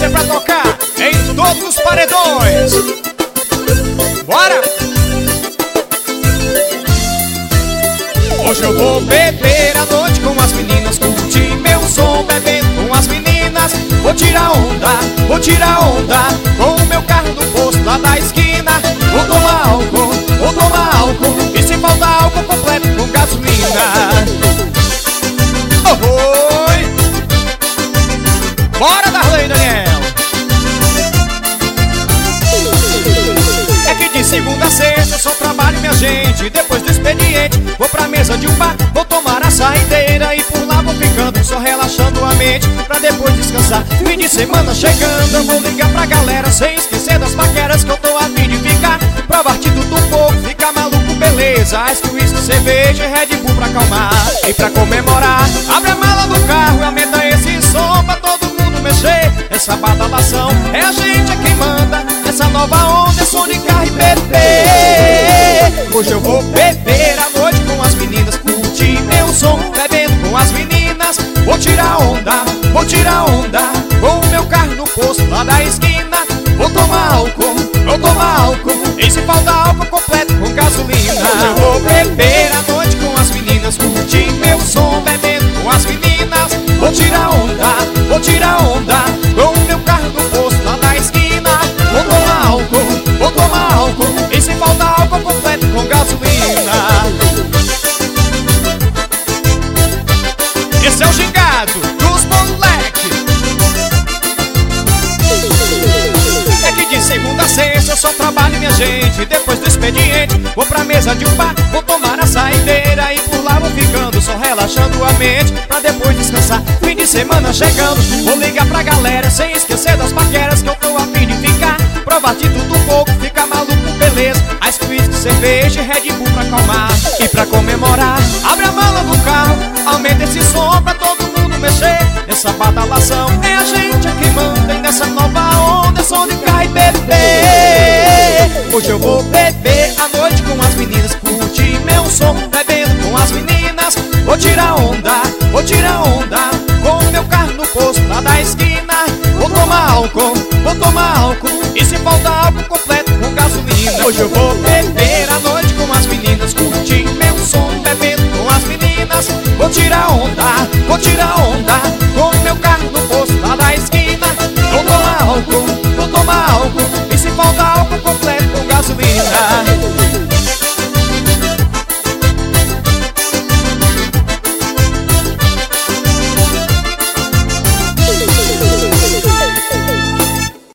DJ pra tocar em todos os paredões. Bora! Hoje eu vou beber a noite com as meninas, curtir meu som, bebendo com as meninas. Vou tirar onda com o meu carro do posto lá da esquina. Vou tomar álcool, e se faltar álcool completo com gasolina. Oi! Bora, Darley Daniel! É que de segunda a sexta eu só trabalho, minha gente. Depois do expediente vou pra mesa de um bar, vou tomar a saideira e por lá vou ficando, só relaxando a mente pra depois descansar. Fim de semana chegando, eu vou ligar pra galera, sem esquecer das paqueras que eu tô a fim de ficar. Provar tudo um pouco, ficar maluco, beleza. Ice, whisky, cerveja e Red Bull pra acalmar. E pra comemorar, abre a mala do carro e aumenta esse som pra todo mundo mexer. Essa badalação é a gente quem manda, essa nova onda é som de carro e bebê. Hoje eu vou beber a noite com as meninas, curtir meu som, bebendo com as meninas. Vou tirar onda com o meu carro no posto lá da esquina. Vou tomar álcool, e se faltar álcool completo com gasolina. Hoje eu vou beber a noite com as meninas, curtir meu som, bebendo com as meninas. Vou tirar onda com o meu carro no posto lá da esquina. Vou tomar álcool, e se faltar álcool completo com gasolina. Esse é o gingado dos moleque. É que de segunda a sexta eu só trabalho, minha gente. Depois do expediente vou pra mesa de um bar, vou tomar a saideira e por lá vou ficando, só relaxando a mente pra depois descansar. Fim de semana chegando, vou ligar pra galera, sem esquecer das paqueras que eu tô a fim de ficar. Provar de tudo um pouco, ficar maluco, beleza. Ice, whisky, cerveja e Red Bull pra acalmar. E pra comemorar, abre a mala do carro, aumenta esse som pra todo mundo mexer. Essa badalação é a gente quem manda, e nessa nova onda é som de carro e bebê. Hoje eu vou beber a noite com as meninas, curtir meu som, bebendo com as meninas. Vou tirar onda com o meu carro no posto lá da esquina. Vou tomar álcool, e se faltar álcool completo com gasolina. Hoje eu vou beber a noite com as meninas, curtir meu som, bebendo com as meninas. Vou tirar